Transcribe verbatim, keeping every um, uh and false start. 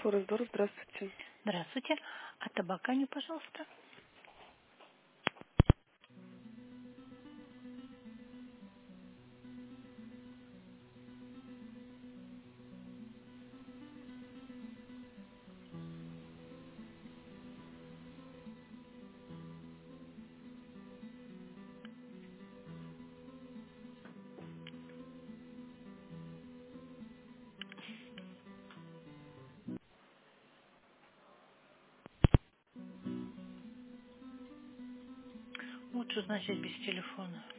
Форес-Дор, здравствуйте. Здравствуйте. А табаканю, пожалуйста. Вот что значит без телефона.